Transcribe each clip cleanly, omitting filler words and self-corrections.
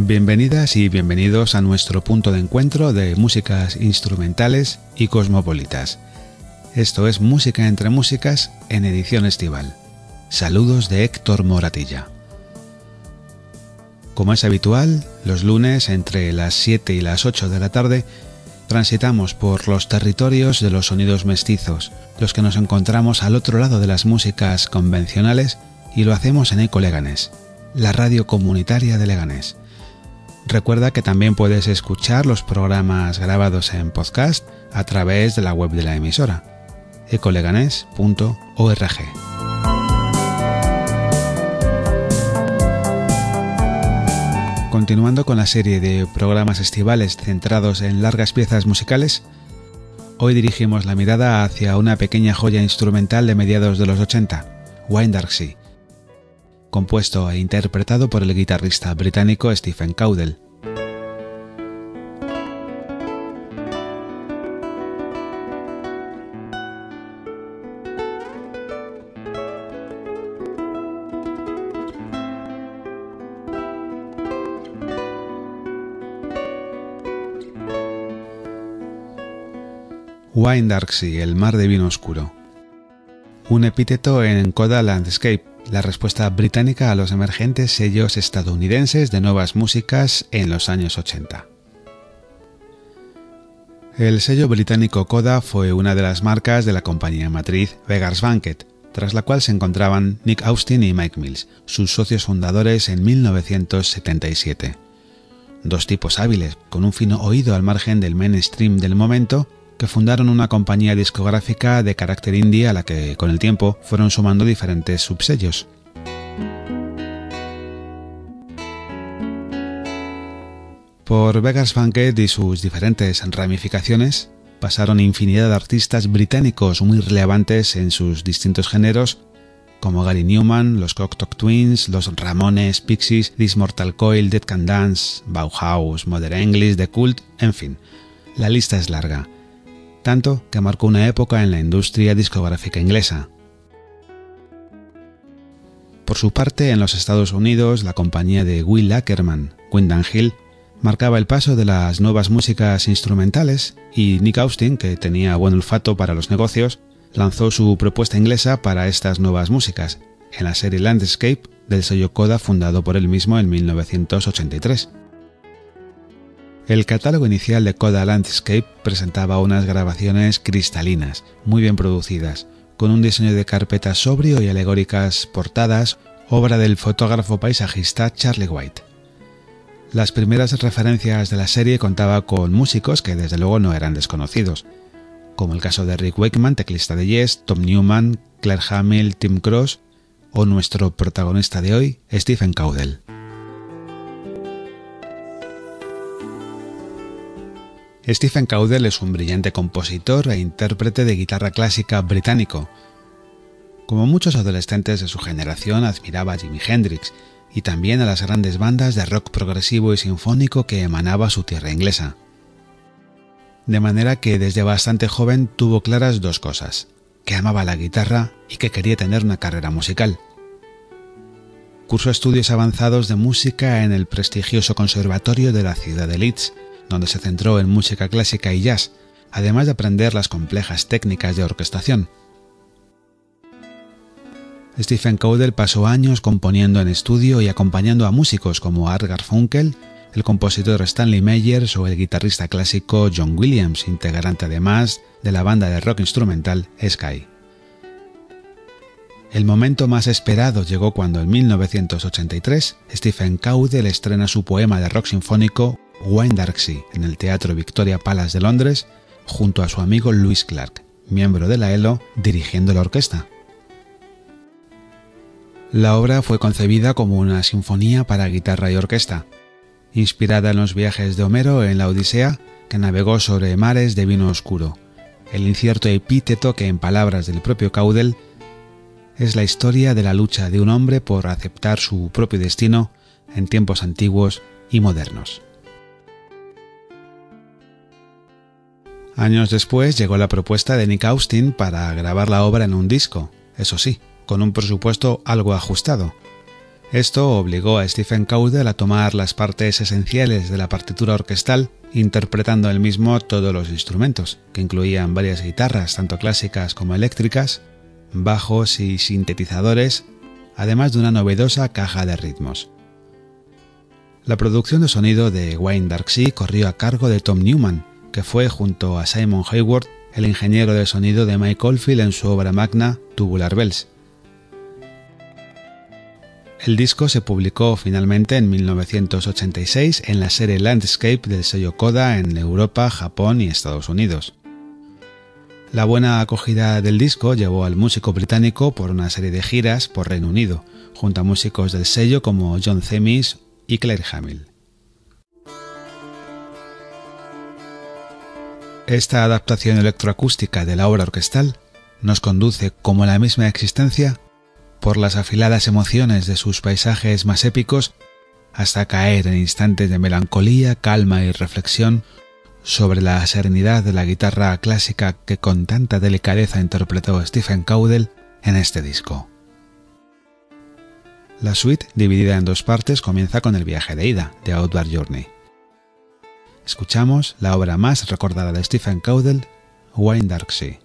Bienvenidas y bienvenidos a nuestro punto de encuentro de músicas instrumentales y cosmopolitas. Esto es Música entre Músicas en edición estival. Saludos de Héctor Moratilla. Como es habitual, los lunes entre las 7 y las 8 de la tarde transitamos por los territorios de los sonidos mestizos, los que nos encontramos al otro lado de las músicas convencionales, y lo hacemos en Eco Leganés, la radio comunitaria de Leganés. Recuerda que también puedes escuchar los programas grabados en podcast a través de la web de la emisora, ecoleganés.org. Continuando con la serie de programas estivales centrados en largas piezas musicales, hoy dirigimos la mirada hacia una pequeña joya instrumental de mediados de los 80, Wind Dark Sea, compuesto e interpretado por el guitarrista británico Stephen Cowdell. Wind Dark Sea, el mar de vino oscuro. Un epíteto en Coda Landscape, la respuesta británica a los emergentes sellos estadounidenses de nuevas músicas en los años 80. El sello británico Coda fue una de las marcas de la compañía matriz Beggars Banquet, tras la cual se encontraban Nick Austin y Mike Mills, sus socios fundadores en 1977. Dos tipos hábiles, con un fino oído al margen del mainstream del momento, que fundaron una compañía discográfica de carácter indie a la que, con el tiempo, fueron sumando diferentes subsellos. Por Beggars Banquet y sus diferentes ramificaciones, pasaron infinidad de artistas británicos muy relevantes en sus distintos géneros, como Gary Newman, los Cocteau Twins, los Ramones, Pixies, This Mortal Coil, Dead Can Dance, Bauhaus, Modern English, The Cult, en fin, la lista es larga. Tanto que marcó una época en la industria discográfica inglesa. Por su parte, en los Estados Unidos, la compañía de Will Ackerman, Windham Hill, marcaba el paso de las nuevas músicas instrumentales, y Nick Austin, que tenía buen olfato para los negocios, lanzó su propuesta inglesa para estas nuevas músicas, en la serie Landscape del sello Coda fundado por él mismo en 1983. El catálogo inicial de Coda Landscape presentaba unas grabaciones cristalinas, muy bien producidas, con un diseño de carpeta sobrio y alegóricas portadas, obra del fotógrafo paisajista Charlie White. Las primeras referencias de la serie contaba con músicos que desde luego no eran desconocidos, como el caso de Rick Wakeman, teclista de Yes, Tom Newman, Claire Hamill, Tim Cross o nuestro protagonista de hoy, Stephen Cowdell. Stephen Cowdell es un brillante compositor e intérprete de guitarra clásica británico. Como muchos adolescentes de su generación, admiraba a Jimi Hendrix y también a las grandes bandas de rock progresivo y sinfónico que emanaba su tierra inglesa. De manera que desde bastante joven tuvo claras dos cosas: que amaba la guitarra y que quería tener una carrera musical. Cursó estudios avanzados de música en el prestigioso conservatorio de la ciudad de Leeds, donde se centró en música clásica y jazz, además de aprender las complejas técnicas de orquestación. Stephen Cowdell pasó años componiendo en estudio y acompañando a músicos como Art Garfunkel, el compositor Stanley Meyers o el guitarrista clásico John Williams, integrante además de la banda de rock instrumental Sky. El momento más esperado llegó cuando en 1983 Stephen Cowdell estrena su poema de rock sinfónico Wind Dark Sea en el Teatro Victoria Palace de Londres, junto a su amigo Louis Clark, miembro de la ELO, dirigiendo la orquesta. La obra fue concebida como una sinfonía para guitarra y orquesta, inspirada en los viajes de Homero en la Odisea, que navegó sobre mares de vino oscuro, el incierto epíteto que, en palabras del propio Cowdell, es la historia de la lucha de un hombre por aceptar su propio destino en tiempos antiguos y modernos. Años después llegó la propuesta de Nick Austin para grabar la obra en un disco, eso sí, con un presupuesto algo ajustado, Esto obligó a Stephen Caudle a tomar las partes esenciales de la partitura orquestal, interpretando él mismo todos los instrumentos, que incluían varias guitarras, tanto clásicas como eléctricas, bajos y sintetizadores, además de una novedosa caja de ritmos. La producción de sonido de Wayne Darksea corrió a cargo de Tom Newman, que fue, junto a Simon Hayward, el ingeniero de sonido de Mike Oldfield en su obra magna Tubular Bells. El disco se publicó finalmente en 1986 en la serie Landscape del sello Koda en Europa, Japón y Estados Unidos. La buena acogida del disco llevó al músico británico por una serie de giras por Reino Unido, junto a músicos del sello como John Themis y Claire Hamill. Esta adaptación electroacústica de la obra orquestal nos conduce, como la misma existencia, por las afiladas emociones de sus paisajes más épicos hasta caer en instantes de melancolía, calma y reflexión sobre la serenidad de la guitarra clásica que con tanta delicadeza interpretó Stephen Caudle en este disco. La suite, dividida en dos partes, comienza con el viaje de ida, The Outward Journey. Escuchamos la obra más recordada de Stephen Caudle, Wayne Darksea.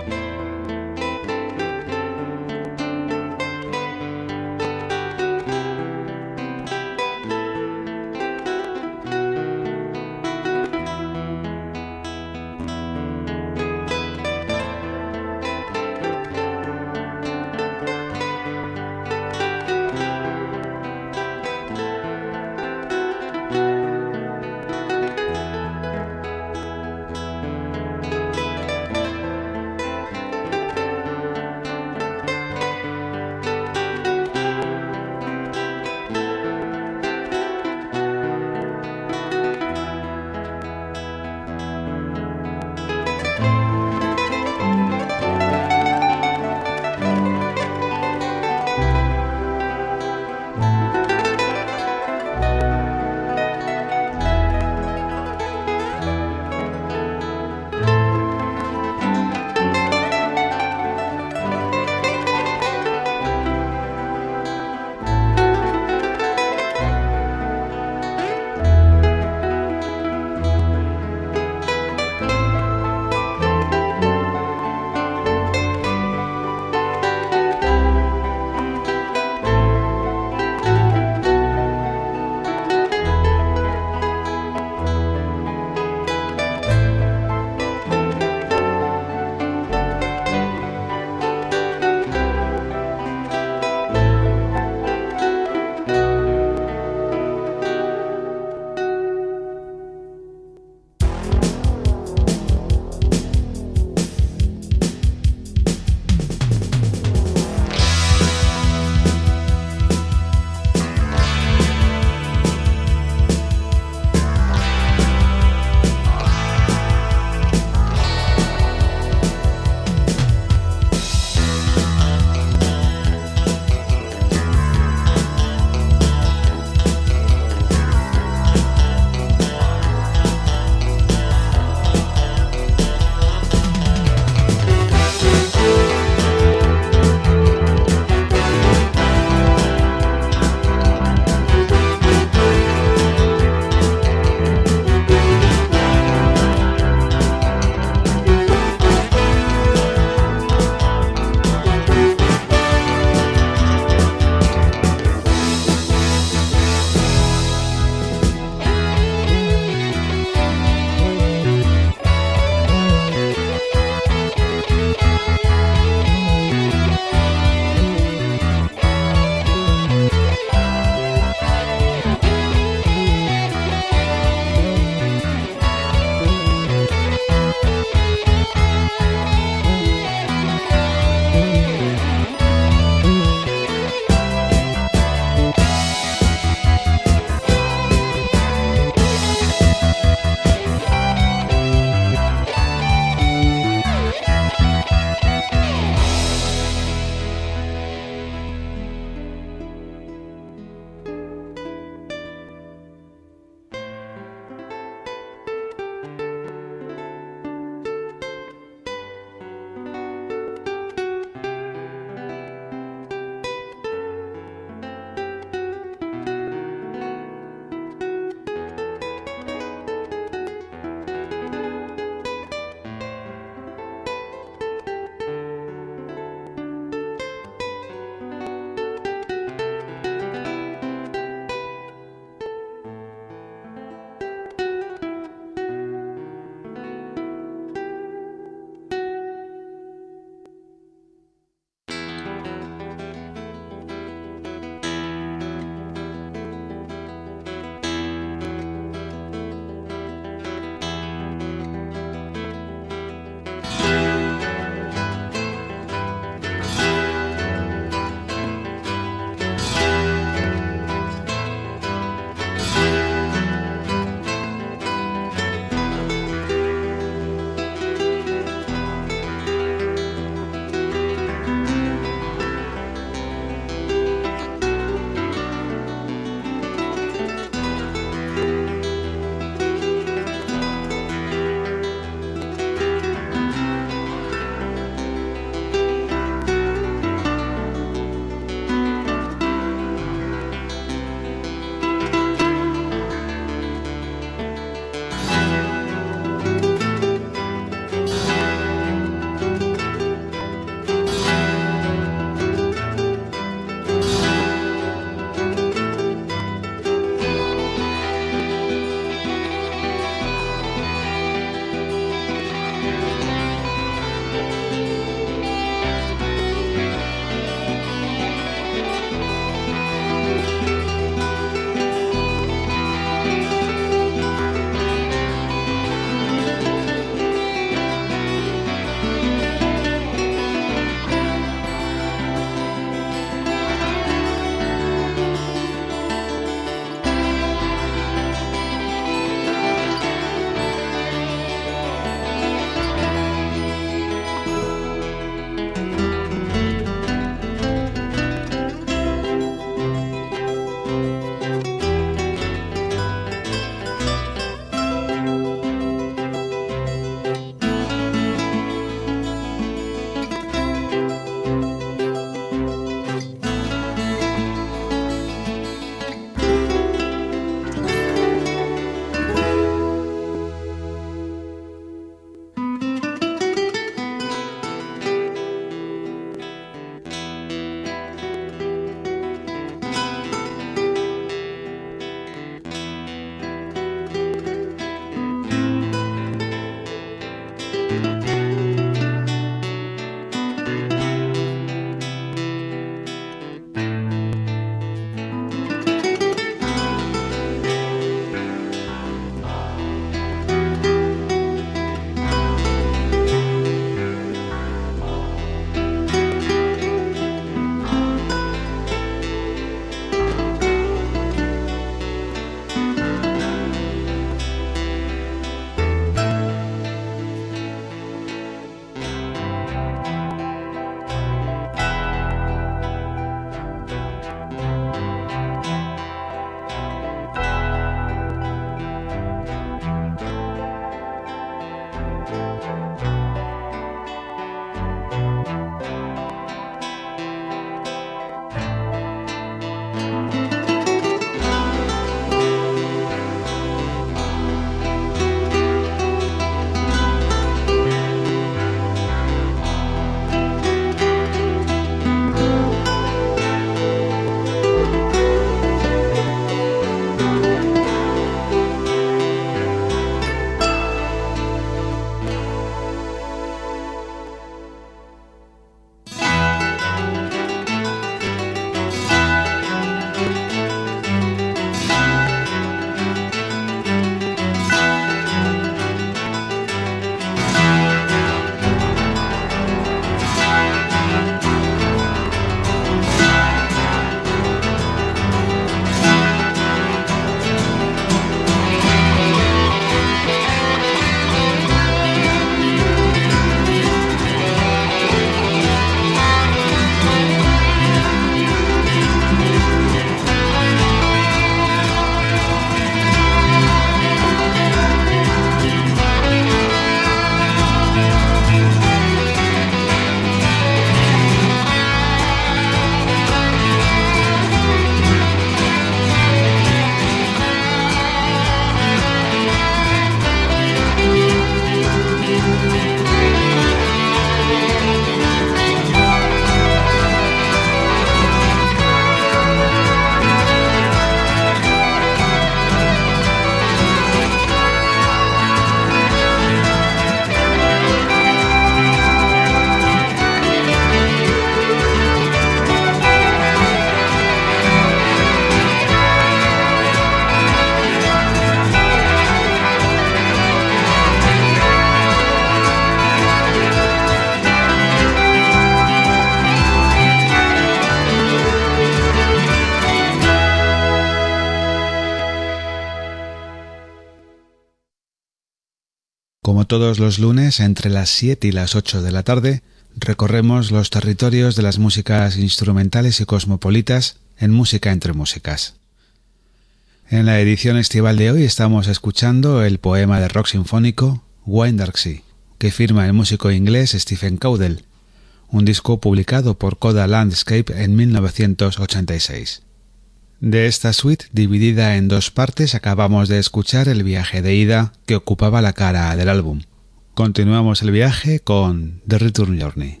todos los lunes, entre las 7 y las 8 de la tarde, recorremos los territorios de las músicas instrumentales y cosmopolitas en Música entre Músicas. En la edición estival de hoy estamos escuchando el poema de rock sinfónico Wind Dark Sea, que firma el músico inglés Stephen Cowdell, un disco publicado por Coda Landscape en 1986. De esta suite, dividida en dos partes, acabamos de escuchar el viaje de ida que ocupaba la cara del álbum. Continuamos el viaje con The Return Journey.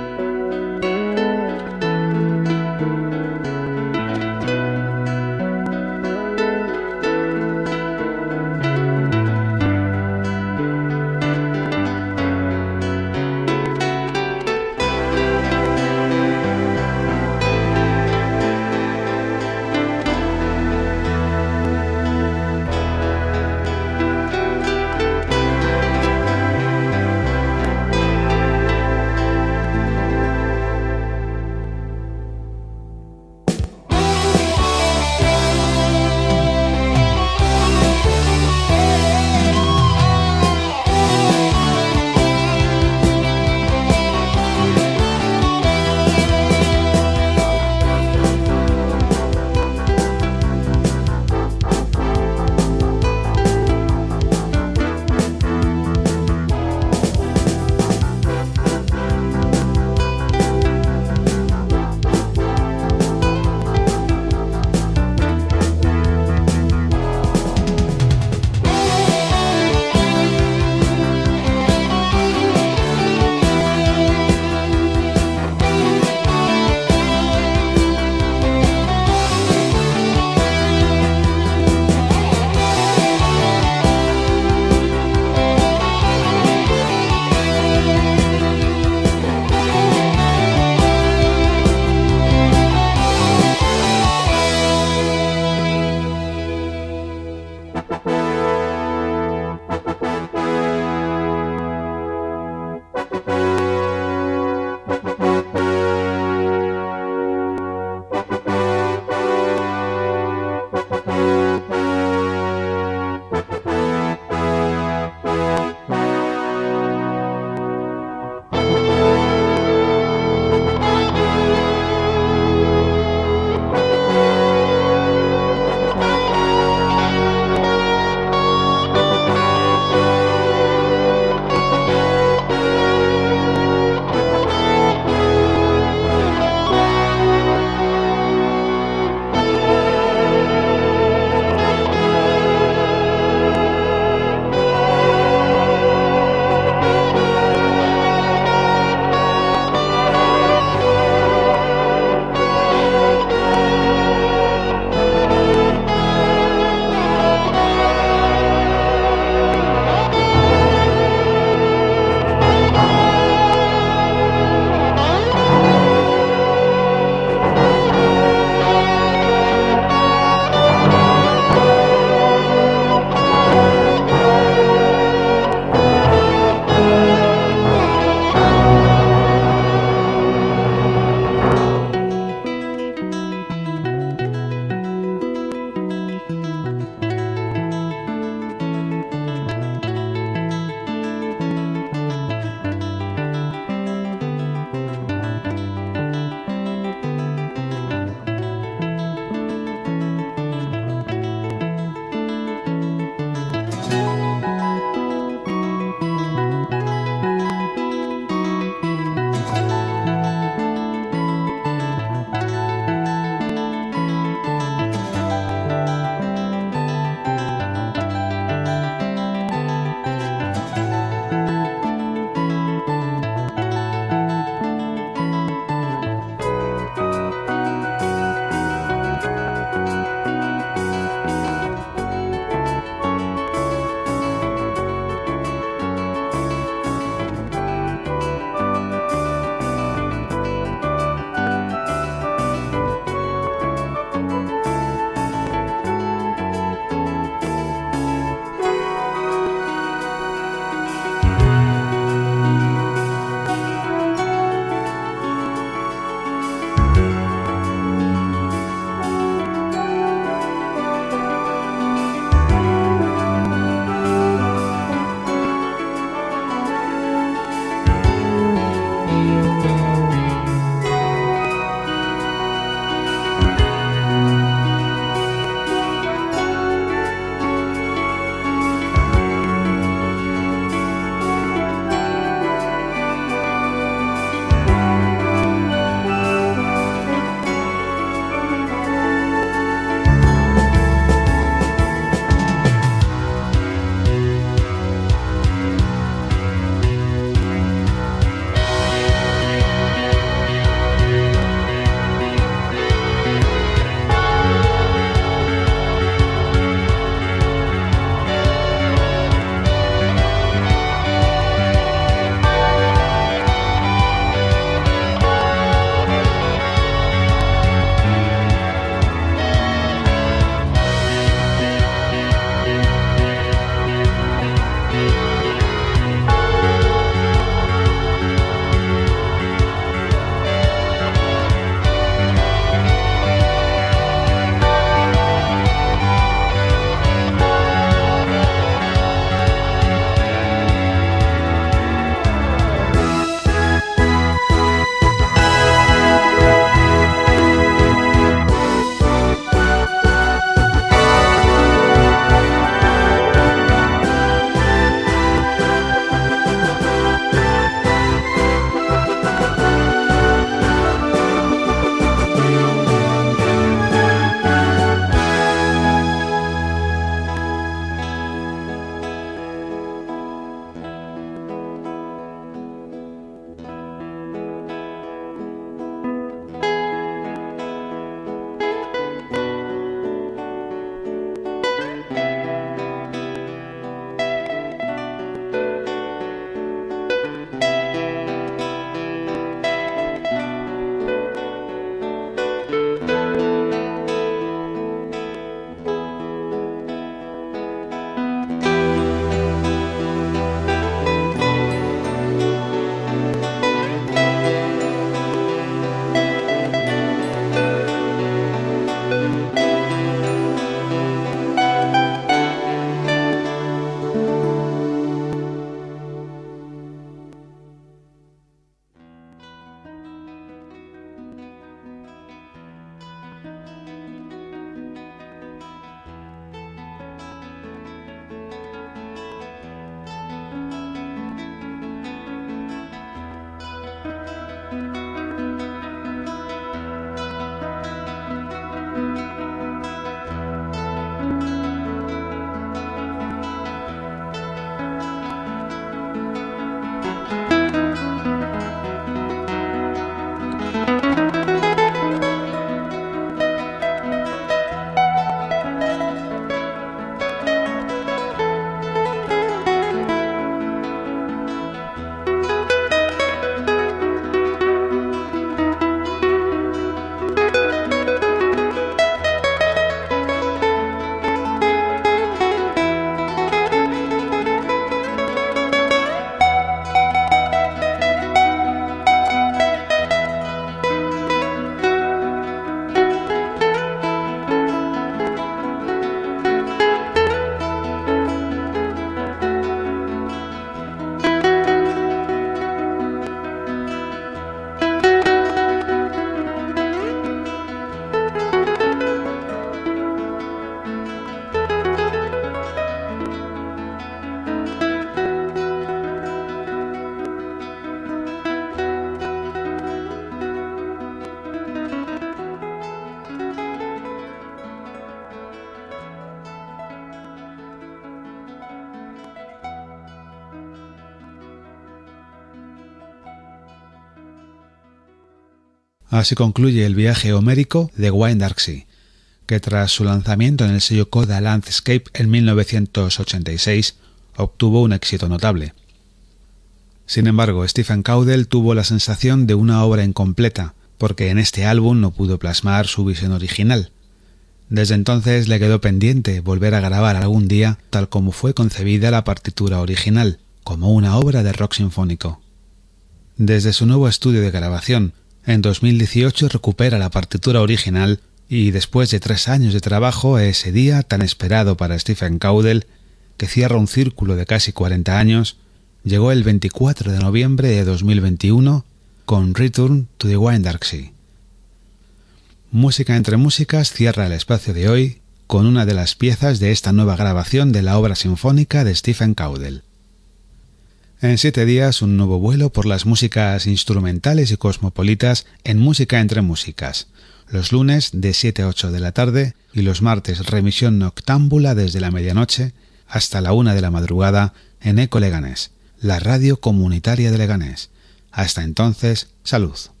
Así concluye el viaje homérico de Wine Dark Sea, que tras su lanzamiento en el sello Coda Landscape en 1986 obtuvo un éxito notable. Sin embargo, Stephen Cowdell tuvo la sensación de una obra incompleta, porque en este álbum no pudo plasmar su visión original. Desde entonces le quedó pendiente volver a grabar algún día tal como fue concebida la partitura original, como una obra de rock sinfónico. Desde su nuevo estudio de grabación, en 2018 recupera la partitura original y después de 3 años de trabajo, ese día tan esperado para Stephen Cowdell, que cierra un círculo de casi 40 años, llegó el 24 de noviembre de 2021 con Return to the Wine Dark Sea. Música entre músicas cierra el espacio de hoy con una de las piezas de esta nueva grabación de la obra sinfónica de Stephen Cowdell. En 7 días, un nuevo vuelo por las músicas instrumentales y cosmopolitas en Música entre músicas, los lunes de 7 a 8 de la tarde y los martes remisión noctámbula desde la medianoche hasta la 1 de la madrugada en Eco Leganés, la radio comunitaria de Leganés. Hasta entonces, salud.